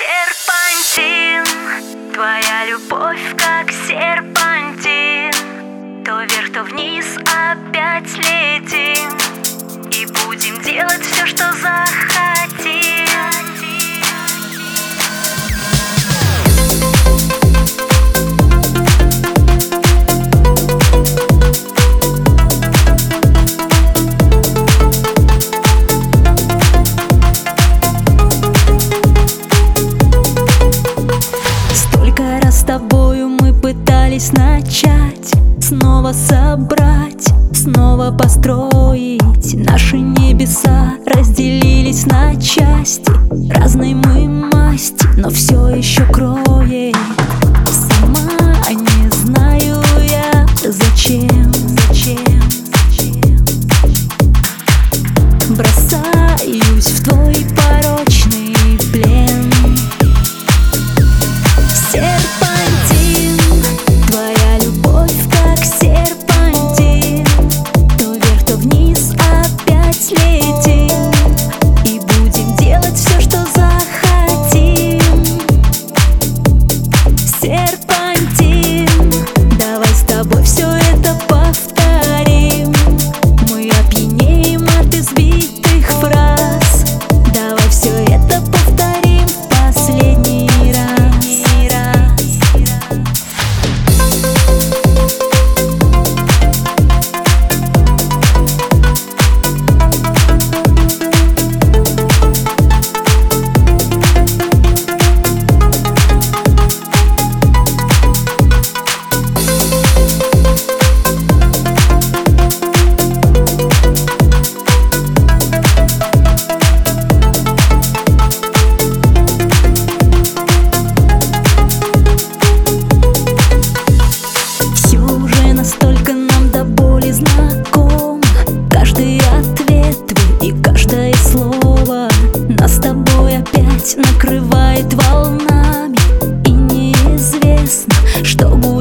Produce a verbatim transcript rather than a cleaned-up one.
Серпантин, твоя любовь как серпантин, то вверх, то вниз опять летим, и будем делать все, что захотим. С тобою мы пытались начать, снова собрать, снова построить. Наши небеса разделились на части, разной мы масти, но все еще кроет. Сама не знаю я, зачем, зачем бросаюсь в твой порочный плен. Серпантин, твоя любовь как серпантин, то вверх, то вниз опять летим, и будем делать все, что захотим. Серпантин, давай с тобой все это повторим. Мы опьянеем от избитых фраз. Давай все это повторим в последний раз. Настолько нам до боли знаком каждый ответ твой и каждое слово. Нас с тобой опять накрывает волнами, и неизвестно, что будет.